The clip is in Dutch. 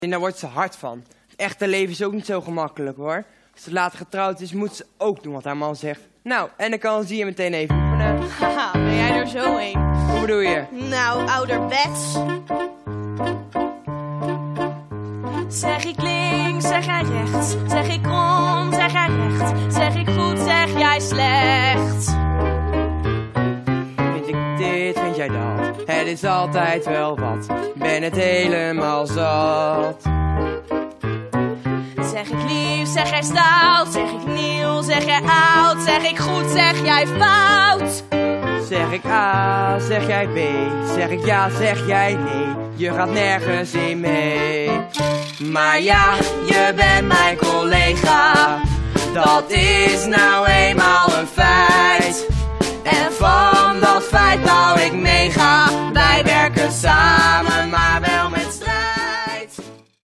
En daar wordt ze hard van. Het echte leven is ook niet zo gemakkelijk hoor. Als ze later getrouwd is, moet ze ook doen wat haar man zegt. Nou, en dan kan ze hier meteen even oefenen. Haha, ben jij er zo een? Hoe bedoel je? Nou, ouderwets. Zeg ik links, zeg jij rechts. Zeg ik krom, zeg jij recht. Zeg ik goed, zeg jij slecht. Vind ik dit, vind jij dat? Het is altijd wel wat. Ben het helemaal zat. Zeg ik lief, zeg jij stout. Zeg ik nieuw, zeg jij oud. Zeg ik goed, zeg jij fout. Zeg ik A, zeg jij B. Zeg ik ja, zeg jij nee. Je gaat nergens in mee. Maar ja, je bent mijn collega. Dat is nou eenmaal een feit. En van dat feit wou ik meegaan. Wij werken samen, maar